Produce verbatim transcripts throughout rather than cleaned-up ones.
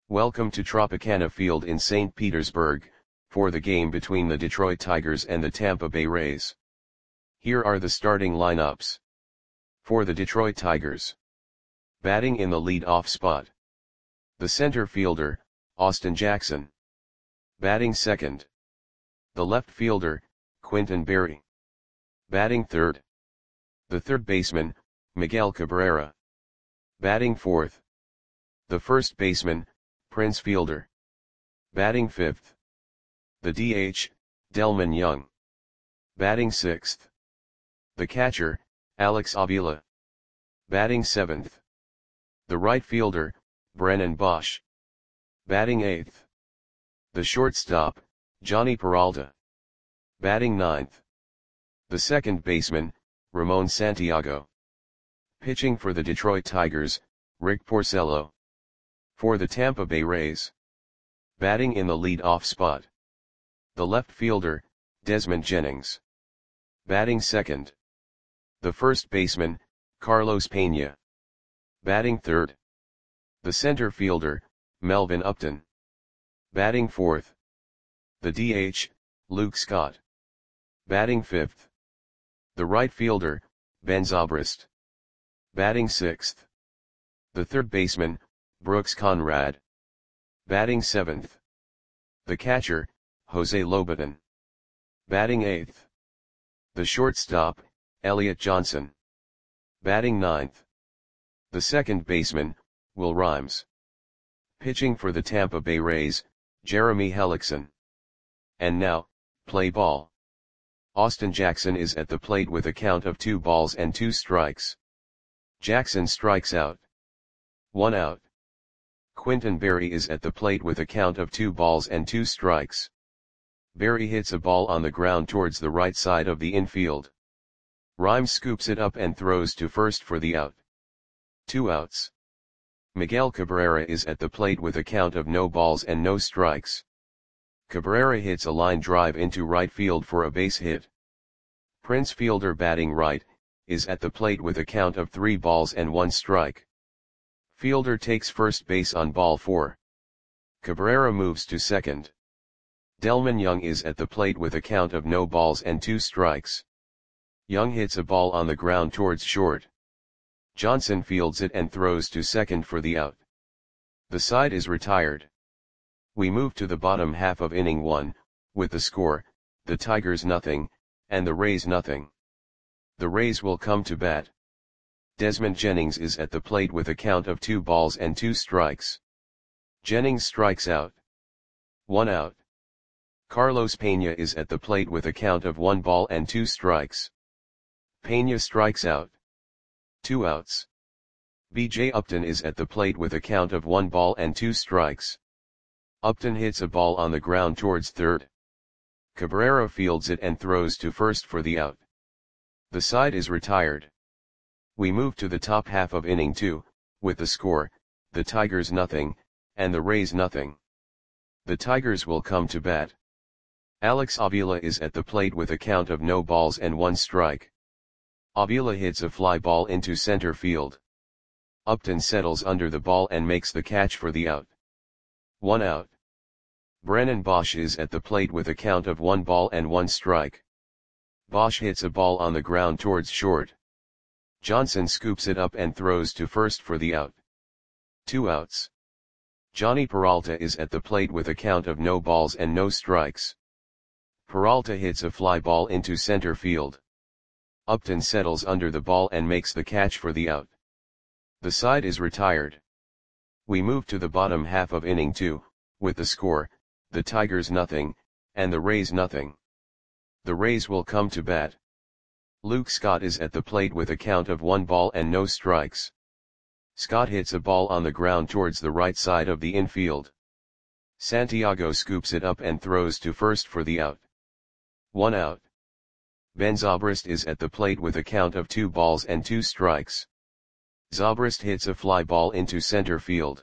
Welcome to Tropicana Field in Saint Petersburg, for the game between the Detroit Tigers and the Tampa Bay Rays. Here are the starting lineups. For the Detroit Tigers. Batting in the lead-off spot. The center fielder, Austin Jackson. Batting second. The left fielder, Quintin Berry. Batting third. The third baseman, Miguel Cabrera. Batting fourth. The first baseman, Prince Fielder. Batting fifth. The D H, Delmon Young. Batting sixth. The catcher, Alex Avila. Batting seventh. The right fielder, Brennan Bosch. Batting eighth. The shortstop, Jhonny Peralta. Batting ninth. The second baseman, Ramon Santiago. Pitching for the Detroit Tigers, Rick Porcello. For the Tampa Bay Rays. Batting in the lead-off spot. The left fielder, Desmond Jennings. Batting second. The first baseman, Carlos Pena. Batting third. The center fielder, Melvin Upton. Batting fourth. The D H, Luke Scott. Batting fifth. The right fielder, Ben Zobrist. Batting sixth. The third baseman, Brooks Conrad. Batting seventh. The catcher, Jose Lobaton. Batting eighth. The shortstop, Elliot Johnson. Batting ninth. The second baseman, Will Rhymes. Pitching for the Tampa Bay Rays, Jeremy Hellickson. And now, play ball. Austin Jackson is at the plate with a count of two balls and two strikes. Jackson strikes out. One out. Quintin Berry is at the plate with a count of two balls and two strikes. Berry hits a ball on the ground towards the right side of the infield. Rhymes scoops it up and throws to first for the out. Two outs. Miguel Cabrera is at the plate with a count of no balls and no strikes. Cabrera hits a line drive into right field for a base hit. Prince Fielder, batting right, is at the plate with a count of three balls and one strike. Fielder takes first base on ball four. Cabrera moves to second. Delmon Young is at the plate with a count of no balls and two strikes. Young hits a ball on the ground towards short. Johnson fields it and throws to second for the out. The side is retired. We move to the bottom half of inning one, with the score, the Tigers nothing, and the Rays nothing. The Rays will come to bat. Desmond Jennings is at the plate with a count of two balls and two strikes. Jennings strikes out. One out. Carlos Pena is at the plate with a count of one ball and two strikes. Pena strikes out. Two outs. B J Upton is at the plate with a count of one ball and two strikes. Upton hits a ball on the ground towards third. Cabrera fields it and throws to first for the out. The side is retired. We move to the top half of inning two, with the score, the Tigers nothing, and the Rays nothing. The Tigers will come to bat. Alex Avila is at the plate with a count of no balls and one strike. Avila hits a fly ball into center field. Upton settles under the ball and makes the catch for the out. One out. Brennan Bosch is at the plate with a count of one ball and one strike. Bosch hits a ball on the ground towards short. Johnson scoops it up and throws to first for the out. Two outs. Jhonny Peralta is at the plate with a count of no balls and no strikes. Peralta hits a fly ball into center field. Upton settles under the ball and makes the catch for the out. The side is retired. We move to the bottom half of inning two, with the score, the Tigers nothing, and the Rays nothing. The Rays will come to bat. Luke Scott is at the plate with a count of one ball and no strikes. Scott hits a ball on the ground towards the right side of the infield. Santiago scoops it up and throws to first for the out. One out. Ben Zobrist is at the plate with a count of two balls and two strikes. Zobrist hits a fly ball into center field.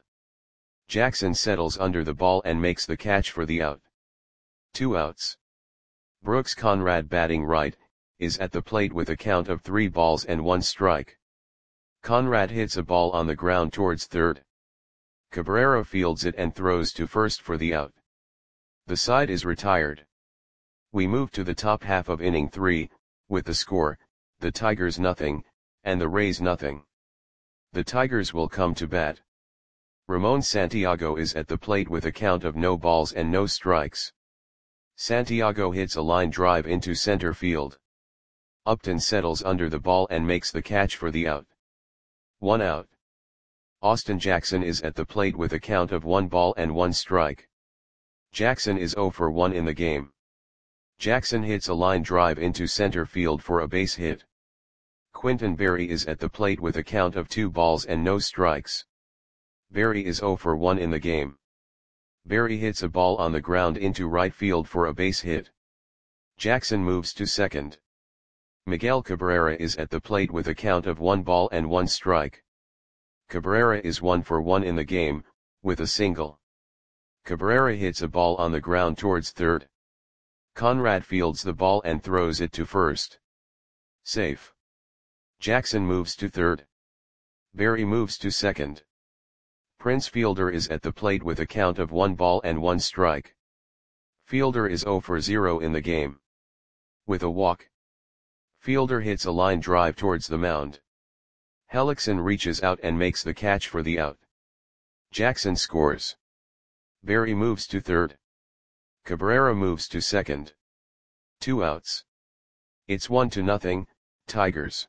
Jackson settles under the ball and makes the catch for the out. Two outs. Brooks Conrad, batting right, is at the plate with a count of three balls and one strike. Conrad hits a ball on the ground towards third. Cabrera fields it and throws to first for the out. The side is retired. We move to the top half of inning three, with the score, the Tigers nothing, and the Rays nothing. The Tigers will come to bat. Ramon Santiago is at the plate with a count of no balls and no strikes. Santiago hits a line drive into center field. Upton settles under the ball and makes the catch for the out. One out. Austin Jackson is at the plate with a count of one ball and one strike. Jackson is zero for one in the game. Jackson hits a line drive into center field for a base hit. Quintin Berry is at the plate with a count of two balls and no strikes. Berry is zero for one in the game. Berry hits a ball on the ground into right field for a base hit. Jackson moves to second. Miguel Cabrera is at the plate with a count of one ball and one strike. Cabrera is one for one in the game, with a single. Cabrera hits a ball on the ground towards third. Conrad fields the ball and throws it to first. Safe. Jackson moves to third. Berry moves to second. Prince Fielder is at the plate with a count of one ball and one strike. Fielder is zero for zero in the game. With a walk. Fielder hits a line drive towards the mound. Hellickson reaches out and makes the catch for the out. Jackson scores. Berry moves to third. Cabrera moves to second. Two outs. It's one to nothing, Tigers.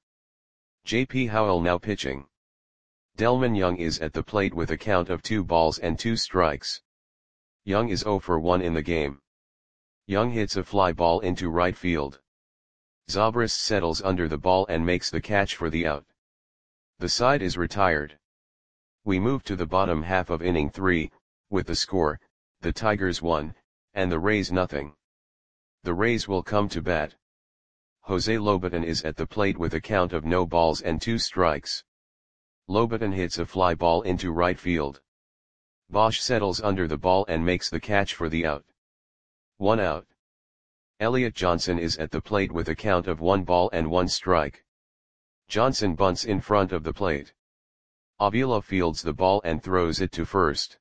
J P Howell now pitching. Delmon Young is at the plate with a count of two balls and two strikes. Young is zero for one in the game. Young hits a fly ball into right field. Zobrist settles under the ball and makes the catch for the out. The side is retired. We move to the bottom half of inning three, with the score, the Tigers one, and the Rays nothing. The Rays will come to bat. Jose Lobaton is at the plate with a count of no balls and two strikes. Lobaton hits a fly ball into right field. Bosch settles under the ball and makes the catch for the out. One out. Elliot Johnson is at the plate with a count of one ball and one strike. Johnson bunts in front of the plate. Avila fields the ball and throws it to first.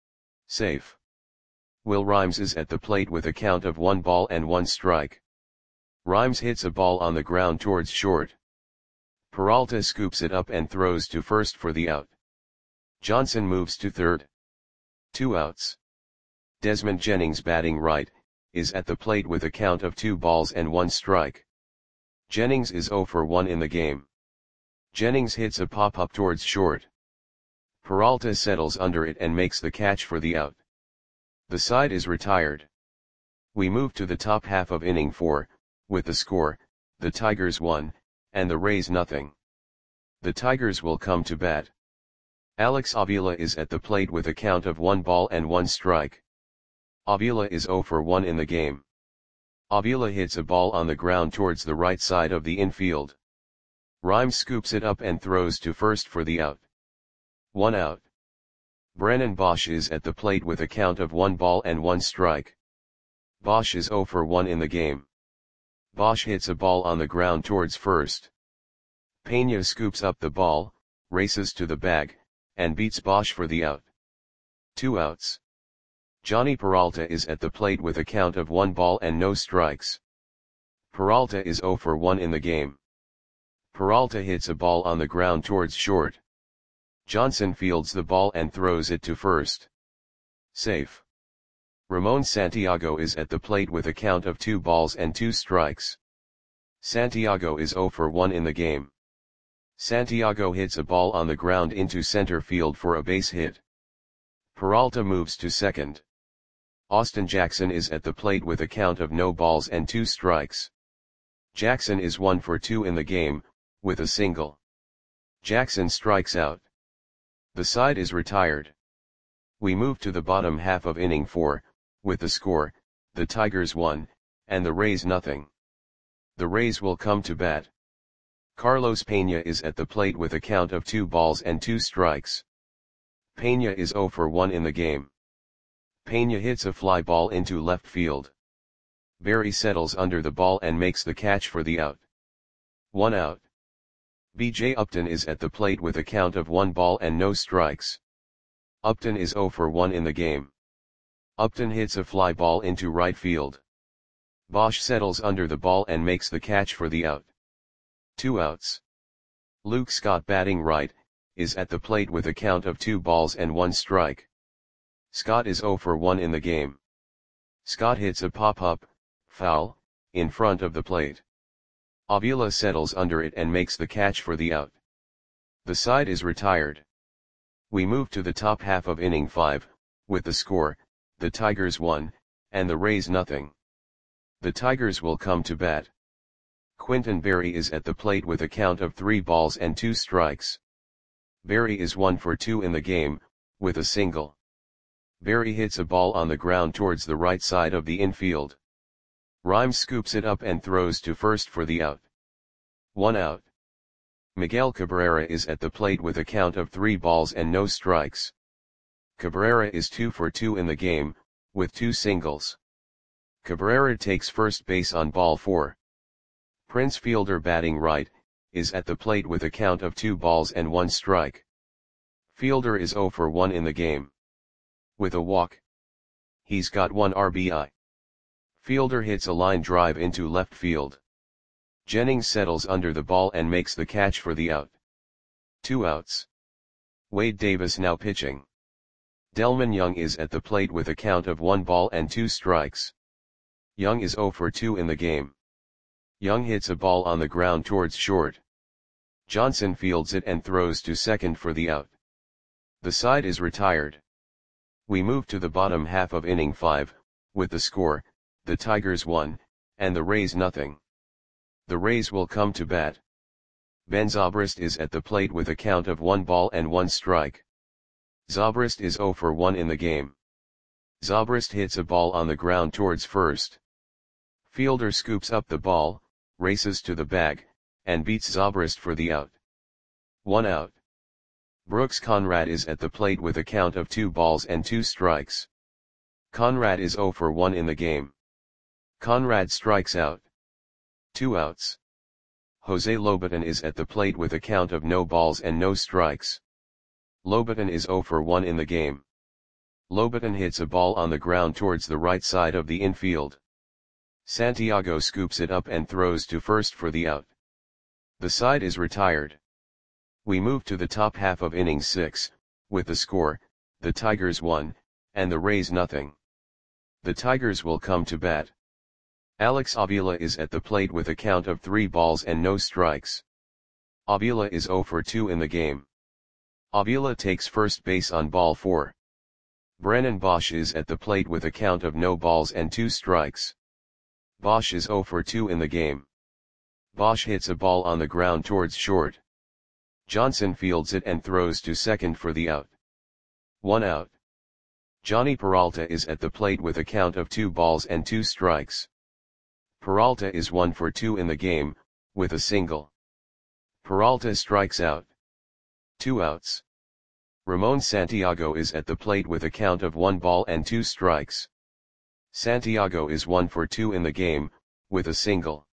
Safe. Will Rhymes is at the plate with a count of one ball and one strike. Rhymes hits a ball on the ground towards short. Peralta scoops it up and throws to first for the out. Johnson moves to third. Two outs. Desmond Jennings, batting right, is at the plate with a count of two balls and one strike. Jennings is zero for one in the game. Jennings hits a pop-up towards short. Peralta settles under it and makes the catch for the out. The side is retired. We move to the top half of inning four, with the score, the Tigers one, and the Rays nothing. The Tigers will come to bat. Alex Avila is at the plate with a count of one ball and one strike. Avila is zero for one in the game. Avila hits a ball on the ground towards the right side of the infield. Rhymes scoops it up and throws to first for the out. One out. Brennan Bosch is at the plate with a count of one ball and one strike. Bosch is zero for one in the game. Bosch hits a ball on the ground towards first. Pena scoops up the ball, races to the bag, and beats Bosch for the out. Two outs. Johnny Peralta is at the plate with a count of one ball and no strikes. Peralta is zero for one in the game. Peralta hits a ball on the ground towards short. Johnson fields the ball and throws it to first. Safe. Ramon Santiago is at the plate with a count of two balls and two strikes. Santiago is zero for one in the game. Santiago hits a ball on the ground into center field for a base hit. Peralta moves to second. Austin Jackson is at the plate with a count of no balls and two strikes. Jackson is one for two in the game, with a single. Jackson strikes out. The side is retired. We move to the bottom half of inning four, with the score, the Tigers one, and the Rays nothing. The Rays will come to bat. Carlos Pena is at the plate with a count of two balls and two strikes. Pena is zero for one in the game. Pena hits a fly ball into left field. Berry settles under the ball and makes the catch for the out. One out. B J Upton is at the plate with a count of one ball and no strikes. Upton is zero for one in the game. Upton hits a fly ball into right field. Bosch settles under the ball and makes the catch for the out. Two outs. Luke Scott, batting right, is at the plate with a count of two balls and one strike. Scott is zero for one in the game. Scott hits a pop-up, foul, in front of the plate. Avila settles under it and makes the catch for the out. The side is retired. We move to the top half of inning five, with the score, the Tigers one, and the Rays nothing. The Tigers will come to bat. Quinton Berry is at the plate with a count of three balls and two strikes. Berry is one for two in the game, with a single. Berry hits a ball on the ground towards the right side of the infield. Rhymes scoops it up and throws to first for the out. One out. Miguel Cabrera is at the plate with a count of three balls and no strikes. Cabrera is two for two in the game, with two singles. Cabrera takes first base on ball four. Prince Fielder, batting right, is at the plate with a count of two balls and one strike. Fielder is zero for one in the game. With a walk. He's got one R B I. Fielder hits a line drive into left field. Jennings settles under the ball and makes the catch for the out. Two outs. Wade Davis now pitching. Delmon Young is at the plate with a count of one ball and two strikes. Young is zero for two in the game. Young hits a ball on the ground towards short. Johnson fields it and throws to second for the out. The side is retired. We move to the bottom half of inning five, with the score, the Tigers one, and the Rays nothing. The Rays will come to bat. Ben Zobrist is at the plate with a count of one ball and one strike. Zobrist is zero for one in the game. Zobrist hits a ball on the ground towards first. Fielder scoops up the ball, races to the bag, and beats Zobrist for the out. One out. Brooks Conrad is at the plate with a count of two balls and two strikes. Conrad is zero for one in the game. Conrad strikes out. Two outs. Jose Lobaton is at the plate with a count of no balls and no strikes. Lobaton is zero for one in the game. Lobaton hits a ball on the ground towards the right side of the infield. Santiago scoops it up and throws to first for the out. The side is retired. We move to the top half of inning six, with the score, the Tigers one, and the Rays nothing. The Tigers will come to bat. Alex Avila is at the plate with a count of three balls and no strikes. Avila is zero for two in the game. Avila takes first base on ball four. Brennan Bosch is at the plate with a count of no balls and two strikes. Bosch is zero for two in the game. Bosch hits a ball on the ground towards short. Johnson fields it and throws to second for the out. One out. Johnny Peralta is at the plate with a count of two balls and two strikes. Peralta is one for two in the game, with a single. Peralta strikes out. Two outs. Ramon Santiago is at the plate with a count of one ball and two strikes. Santiago is one for two in the game, with a single.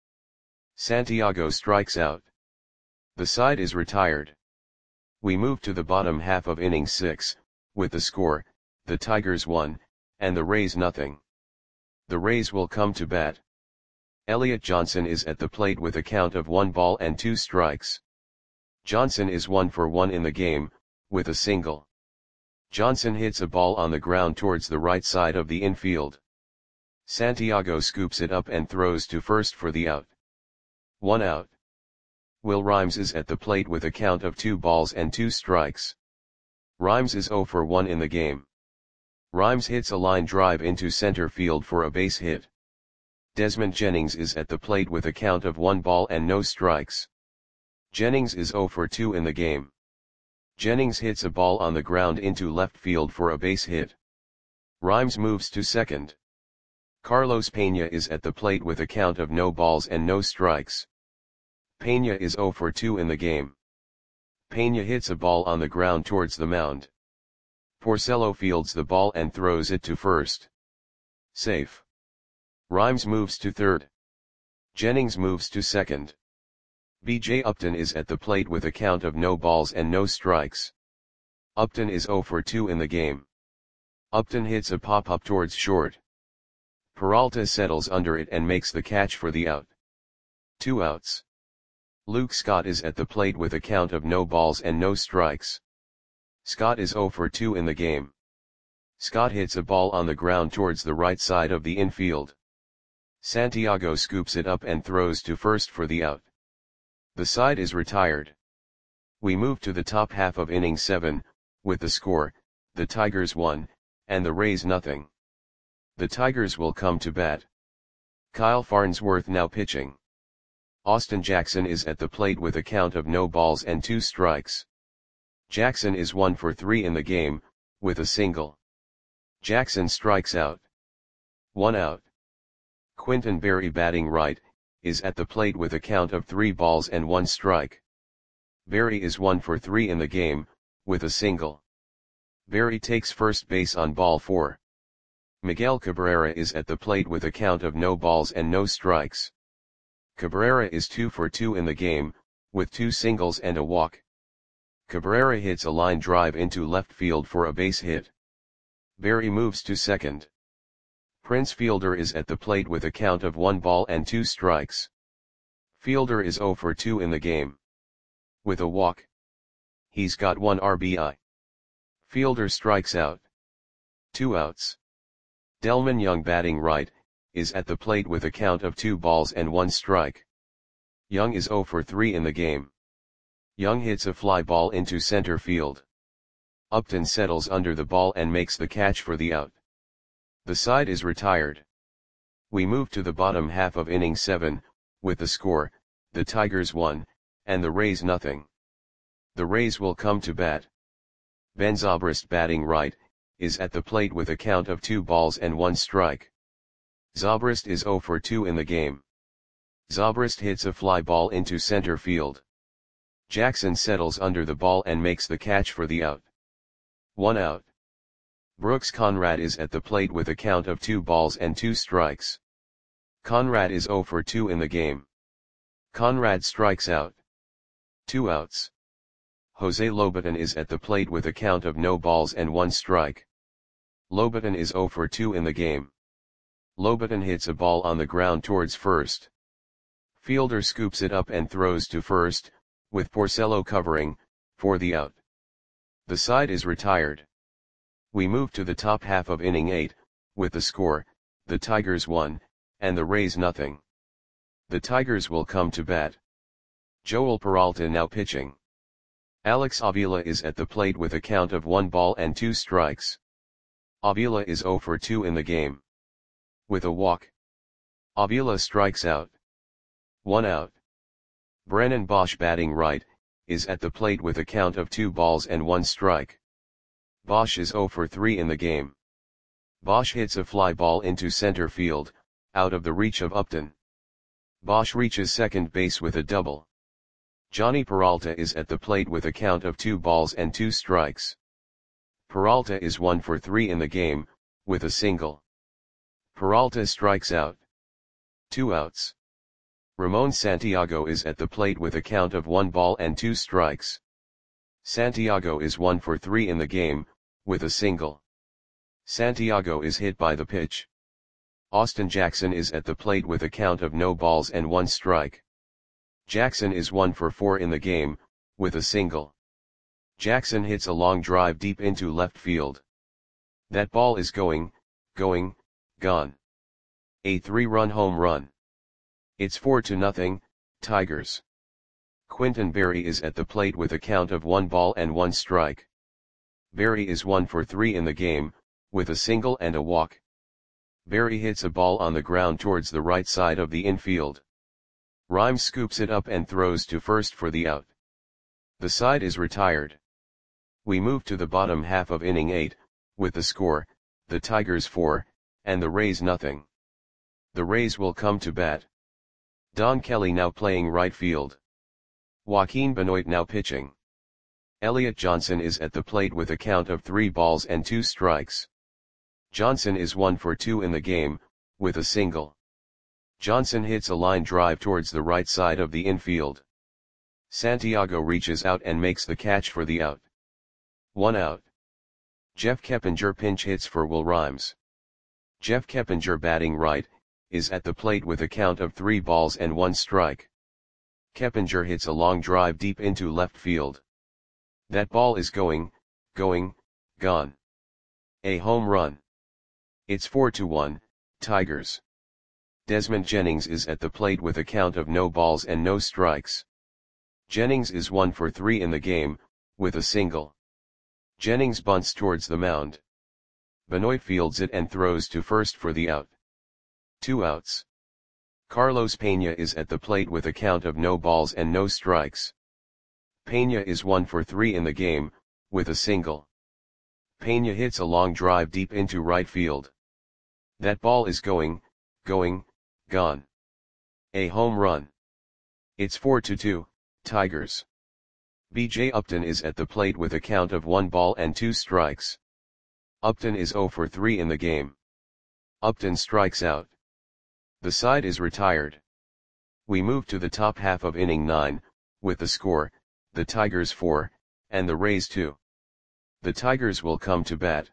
Santiago strikes out. The side is retired. We move to the bottom half of inning six, with the score, the Tigers one, and the Rays nothing. The Rays will come to bat. Elliot Johnson is at the plate with a count of one ball and two strikes. Johnson is one for one in the game, with a single. Johnson hits a ball on the ground towards the right side of the infield. Santiago scoops it up and throws to first for the out. One out. Will Rhymes is at the plate with a count of two balls and two strikes. Rhymes is zero for one in the game. Rhymes hits a line drive into center field for a base hit. Desmond Jennings is at the plate with a count of one ball and no strikes. Jennings is zero for two in the game. Jennings hits a ball on the ground into left field for a base hit. Rhymes moves to second. Carlos Pena is at the plate with a count of no balls and no strikes. Pena is zero for two in the game. Pena hits a ball on the ground towards the mound. Porcello fields the ball and throws it to first. Safe. Rhymes moves to third. Jennings moves to second. B J Upton is at the plate with a count of no balls and no strikes. Upton is zero for two in the game. Upton hits a pop-up towards short. Peralta settles under it and makes the catch for the out. Two outs. Luke Scott is at the plate with a count of no balls and no strikes. Scott is zero for two in the game. Scott hits a ball on the ground towards the right side of the infield. Santiago scoops it up and throws to first for the out. The side is retired. We move to the top half of inning seven, with the score, the Tigers one, and the Rays nothing. The Tigers will come to bat. Kyle Farnsworth now pitching. Austin Jackson is at the plate with a count of no balls and two strikes. Jackson is one for three in the game, with a single. Jackson strikes out. One out. Quinton Berry batting right, is at the plate with a count of three balls and one strike. Berry is one for three in the game, with a single. Berry takes first base on ball four. Miguel Cabrera is at the plate with a count of no balls and no strikes. Cabrera is two for two in the game, with two singles and a walk. Cabrera hits a line drive into left field for a base hit. Berry moves to second. Prince Fielder is at the plate with a count of one ball and two strikes. Fielder is zero for two in the game. With a walk. He's got one R B I. Fielder strikes out. Two outs. Delman Young batting right, is at the plate with a count of two balls and one strike. Young is zero for three in the game. Young hits a fly ball into center field. Upton settles under the ball and makes the catch for the out. The side is retired. We move to the bottom half of inning seven, with the score, the Tigers one, and the Rays nothing. The Rays will come to bat. Ben Zobrist batting right, is at the plate with a count of two balls and one strike. Zobrist is zero for two in the game. Zobrist hits a fly ball into center field. Jackson settles under the ball and makes the catch for the out. One out. Brooks Conrad is at the plate with a count of two balls and two strikes. Conrad is zero for two in the game. Conrad strikes out. Two outs. Jose Lobaton is at the plate with a count of no balls and one strike. Lobaton is zero for two in the game. Lobaton hits a ball on the ground towards first. Fielder scoops it up and throws to first, with Porcello covering, for the out. The side is retired. We move to the top half of inning eight, with the score, the Tigers one, and the Rays nothing. The Tigers will come to bat. Joel Peralta now pitching. Alex Avila is at the plate with a count of one ball and two strikes. Avila is zero for two in the game. With a walk. Avila strikes out. One out. Brennan Bosch batting right, is at the plate with a count of two balls and one strike. Bosch is zero for three in the game. Bosch hits a fly ball into center field, out of the reach of Upton. Bosch reaches second base with a double. Johnny Peralta is at the plate with a count of two balls and two strikes. Peralta is one for three in the game, with a single. Peralta strikes out. Two outs. Ramon Santiago is at the plate with a count of one ball and two strikes. Santiago is one for three in the game, with a single. Santiago is hit by the pitch. Austin Jackson is at the plate with a count of no balls and one strike. Jackson is one for four in the game, with a single. Jackson hits a long drive deep into left field. That ball is going, going, gone. A three-run home run. It's four to nothing, Tigers. Quinton Berry is at the plate with a count of one ball and one strike. Berry is one for three in the game, with a single and a walk. Berry hits a ball on the ground towards the right side of the infield. Rhymes scoops it up and throws to first for the out. The side is retired. We move to the bottom half of inning eight, with the score, the Tigers four, and the Rays nothing. The Rays will come to bat. Don Kelly now playing right field. Joaquin Benoit now pitching. Elliot Johnson is at the plate with a count of three balls and two strikes. Johnson is one for two in the game, with a single. Johnson hits a line drive towards the right side of the infield. Santiago reaches out and makes the catch for the out. One out. Jeff Keppinger pinch hits for Will Rhymes. Jeff Keppinger batting right, is at the plate with a count of three balls and one strike. Keppinger hits a long drive deep into left field. That ball is going, going, gone. A home run. It's four to one, Tigers. Desmond Jennings is at the plate with a count of no balls and no strikes. Jennings is one for three in the game, with a single. Jennings bunts towards the mound. Benoit fields it and throws to first for the out. Two outs. Carlos Pena is at the plate with a count of no balls and no strikes. Pena is one for three in the game, with a single. Pena hits a long drive deep into right field. That ball is going, going, gone. A home run. It's four to two, Tigers. B J Upton is at the plate with a count of one ball and two strikes. Upton is zero for three in the game. Upton strikes out. The side is retired. We move to the top half of inning nine, with the score, the Tigers four, and the Rays two. The Tigers will come to bat.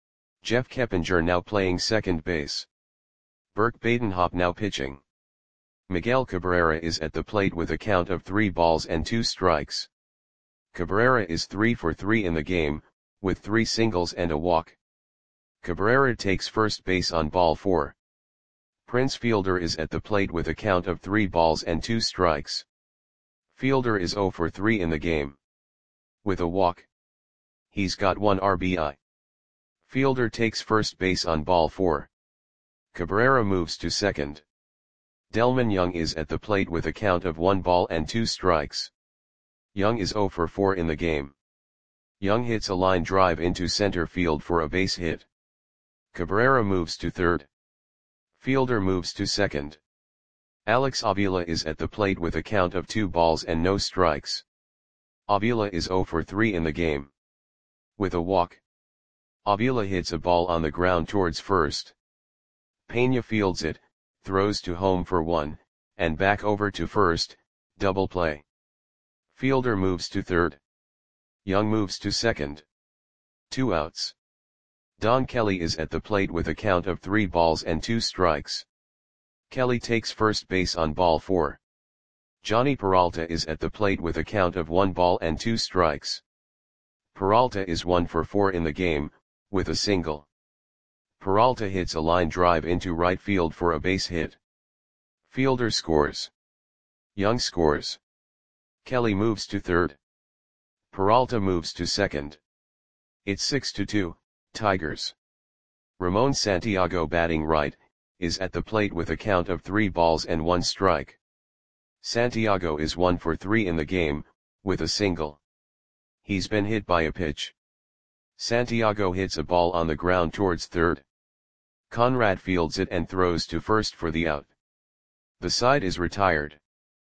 Jeff Keppinger now playing second base. Burke Badenhop now pitching. Miguel Cabrera is at the plate with a count of three balls and two strikes. Cabrera is three for three in the game, with three singles and a walk. Cabrera takes first base on ball four. Prince Fielder is at the plate with a count of three balls and two strikes. Fielder is zero for three in the game. With a walk. He's got one R B I. Fielder takes first base on ball four. Cabrera moves to second. Delmon Young is at the plate with a count of one ball and two strikes. Young is zero for four in the game. Young hits a line drive into center field for a base hit. Cabrera moves to third. Fielder moves to second. Alex Avila is at the plate with a count of two balls and no strikes. Avila is zero for three in the game. With a walk. Avila hits a ball on the ground towards first. Pena fields it, throws to home for one, and back over to first, double play. Fielder moves to third. Young moves to second. Two outs. Don Kelly is at the plate with a count of three balls and two strikes. Kelly takes first base on ball four. Johnny Peralta is at the plate with a count of one ball and two strikes. Peralta is one for four in the game, with a single. Peralta hits a line drive into right field for a base hit. Fielder scores. Young scores. Kelly moves to third. Peralta moves to second. It's six to two, Tigers. Ramon Santiago batting right, is at the plate with a count of three balls and one strike. Santiago is one for three in the game, with a single. He's been hit by a pitch. Santiago hits a ball on the ground towards third. Conrad fields it and throws to first for the out. The side is retired.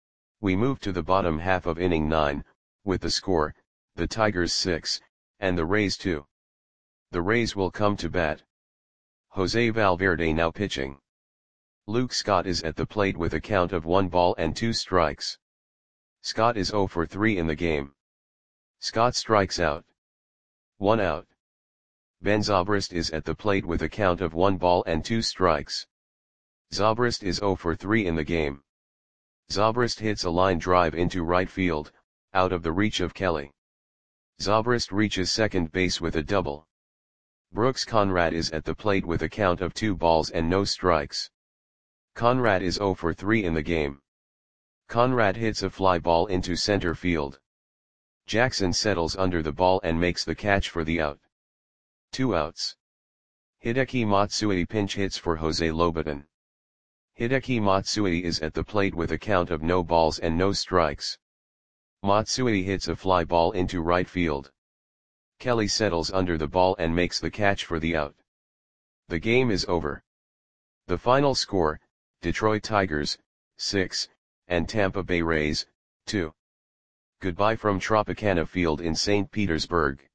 We move to the bottom half of inning nine, with the score, the Tigers six, and the Rays two. The Rays will come to bat. Jose Valverde now pitching. Luke Scott is at the plate with a count of one ball and two strikes. Scott is zero for three in the game. Scott strikes out. One out. Ben Zobrist is at the plate with a count of one ball and two strikes. Zobrist is zero for three in the game. Zobrist hits a line drive into right field, out of the reach of Kelly. Zobrist reaches second base with a double. Brooks Conrad is at the plate with a count of two balls and no strikes. Conrad is zero for three in the game. Conrad hits a fly ball into center field. Jackson settles under the ball and makes the catch for the out. Two outs. Hideki Matsui pinch hits for Jose Lobaton. Hideki Matsui is at the plate with a count of no balls and no strikes. Matsui hits a fly ball into right field. Kelly settles under the ball and makes the catch for the out. The game is over. The final score, Detroit Tigers, six, and Tampa Bay Rays, two. Goodbye from Tropicana Field in Saint Petersburg.